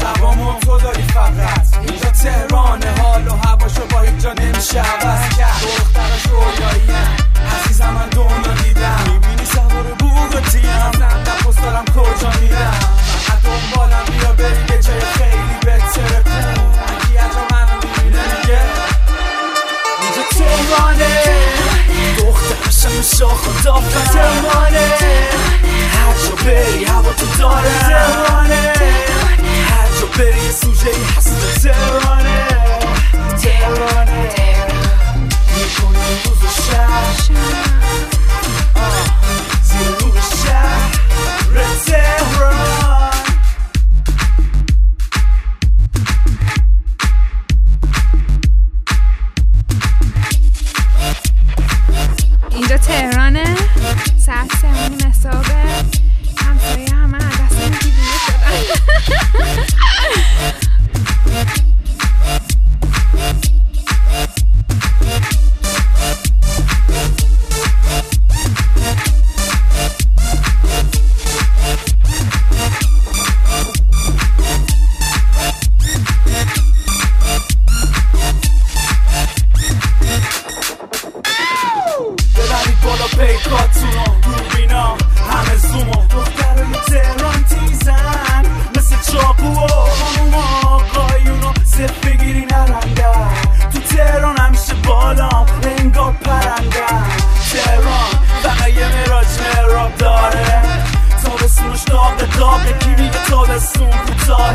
شبامو تو داری فقط. اینجا تهرانه، حال و هواشو با هیچ جا نمیشه عوض کرد. دخترش رویاییم عزیزم، من دنیا دیدم. میبینی سوار بوگاتیم، زنده پست دارم کجا میرم. فقط دنبالم بیا بری یه جای خیلی بهتره کن. اگه عجا منو میبینه میگه اینجا تهرانه، دخترشم شاخ و دافتر تهرانه. هر جا بری هوا تو داره تهرانه، هر جا بری یه سوژه ای هست تهرانه. تهرانه میکنه روز و شهر زیر نور شهر تهران. اینجا تهرانه، ساعت 3 صبح. همسایه همه دست این دیوونه شدن. ببرید بالا پیکاتونو، دوربینا همه زومو. دخترای تهران تیزن مثل چاقو و خانوما آقایونو صف بگیری نرندن. تو تهران همیشه بالام انگار پرندن. تهران فقط یه مراج مراب داره، تابستونش داغه. کی میگه تابستون کوتاه